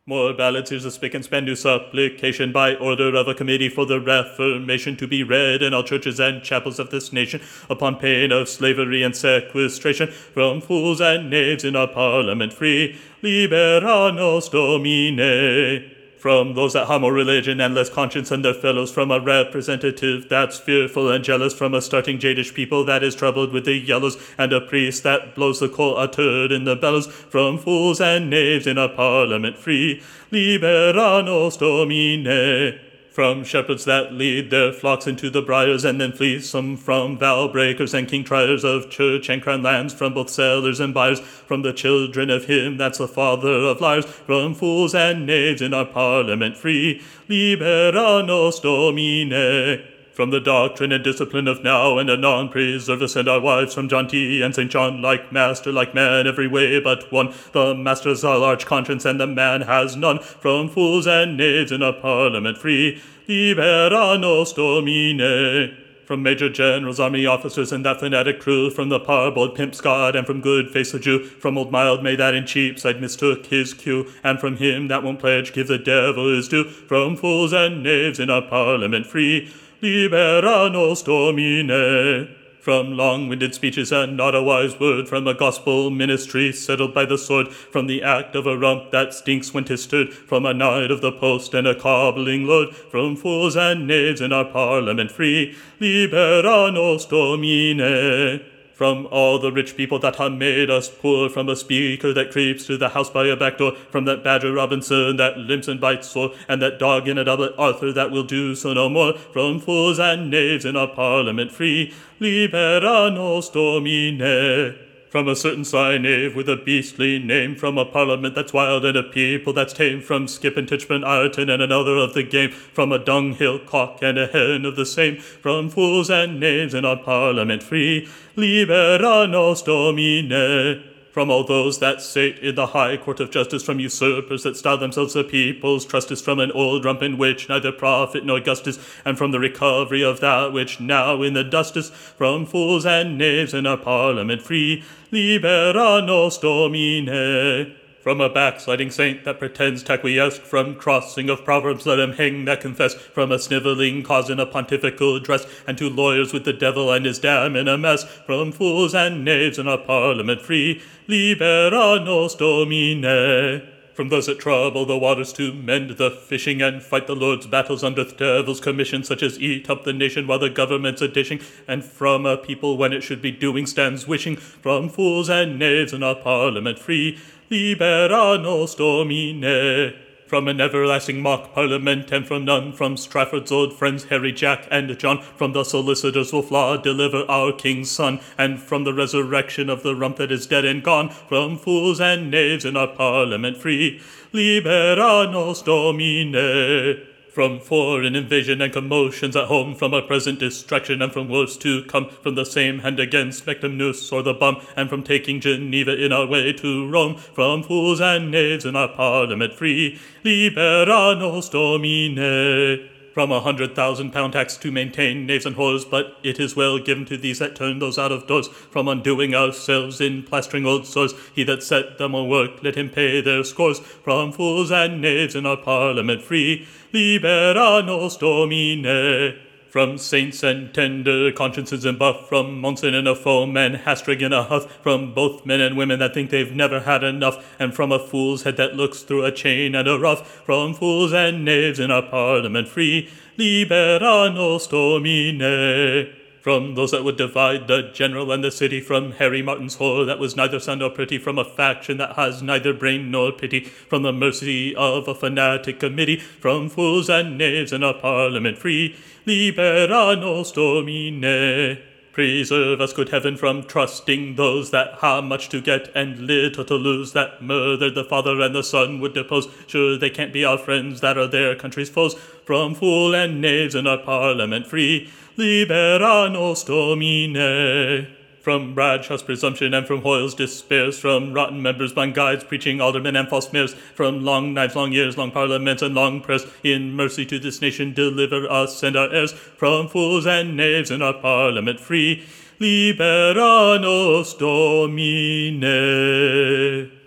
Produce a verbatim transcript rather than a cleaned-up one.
More ballots, here's a spick and span new supplication by order of a committee for the Reformation to be read in all churches and chapels of this nation upon pain of slavery and sequestration from fools and knaves in our parliament free. Libera nos Domine. From those that have more religion and less conscience than their fellows, from a representative that's fearful and jealous, from a starting jadish people that is troubled with the yellows, and a priest that blows the coal a turd in the bellows, from fools and knaves in a parliament free. Libera nos Domine. From shepherds that lead their flocks into the briars and then fleece them, from vow breakers and king triers of church and crown lands, from both sellers and buyers, from the children of him that's the father of liars, from fools and knaves in our parliament free. Libera nos Domine. From the doctrine and discipline of now and anon, preserve us and our wives from John T. and Saint John, like master, like man, every way but one. The master's a large conscience and the man has none. From fools and knaves in a parliament free. Libera nos Domine. From major generals, army officers, and that fanatic crew, from the parboiled pimp Scot, and from good-face the Jew, from old mild May that in Cheapside mistook his cue, and from him that won't pledge give the devil his due. From fools and knaves in a parliament free. Libera nos Domine. From long-winded speeches and not a wise word, from a gospel ministry settled by the sword, from the act of a rump that stinks when 'tis stirred, from a knight of the post and a cobbling lord, from fools and knaves in our parliament free. Libera nos Domine. From all the rich people that have made us poor, from a speaker that creeps through the house by a back door, from that Badger Robinson that limps and bites sore, and that dog in a doublet Arthur that will do so no more, from fools and knaves in our parliament free. Libera nos Domine. From a certain sly knave with a beastly name, from a parliament that's wild and a people that's tame, from Skip and Titchman Ireton and another of the game, from a dunghill cock and a hen of the same, from fools and knaves in our parliament free. Libera nos Domine. From all those that sit in the high court of justice, from usurpers that style themselves the people's trustes, from an old rump in which neither profit nor gust is, and from the recovery of that which now in the dust is, from fools and knaves in our parliament free. Libera nos Domine. From a backsliding saint that pretends to acquiesce, from crossing of proverbs let him hang that confess, from a snivelling cause in a pontifical dress, and to lawyers with the devil and his dam in a mess, from fools and knaves in our parliament free. Libera nos Domine. From those that trouble the waters to mend the fishing, and fight the Lord's battles under the devil's commission, such as eat up the nation while the government's a dishing, and from a people when it should be doing stands wishing, from fools and knaves in our parliament free. Libera nos Domine. From an everlasting mock parliament, and from none, from Strafford's old friends Harry, Jack, and John, from the solicitors will flaw deliver our king's son, and from the resurrection of the rump that is dead and gone, from fools and knaves in our parliament free. Libera nos Domine. From foreign invasion and commotions at home, from a present distraction and from wars to come, from the same hand against Spectamnus or the bum, and from taking Geneva in our way to Rome, from fools and knaves in our parliament free. Libera nos Domine. From a hundred thousand pound tax to maintain knaves and whores, but it is well given to these that turn those out of doors, from undoing ourselves in plastering old sores. He that set them on work, let him pay their scores, from fools and knaves in our parliament free. Libera nos Domine. From saints and tender consciences in buff, from Monson in a foam and Hastrig in a huff, from both men and women that think they've never had enough, and from a fool's head that looks through a chain and a ruff, from fools and knaves in our parliament free. Libera nos Domine. From those that would divide the general and the city, from Harry Martin's whore that was neither son nor pretty, from a faction that has neither brain nor pity, from the mercy of a fanatic committee, from fools and knaves in our parliament free. Libera nos Domine. Preserve us, good heaven, from trusting those that have much to get and little to lose, that murdered the Father and the Son would depose. Sure they can't be our friends that are their country's foes, from fool and knaves in our parliament free. Libera nos Domine. From Bradshaw's presumption and from Hoyle's despairs, from rotten members, blind guides, preaching aldermen and false mayors, from long knives, long years, long parliaments, and long prayers, in mercy to this nation deliver us and our heirs, from fools and knaves in our parliament free. Libera nos Domine.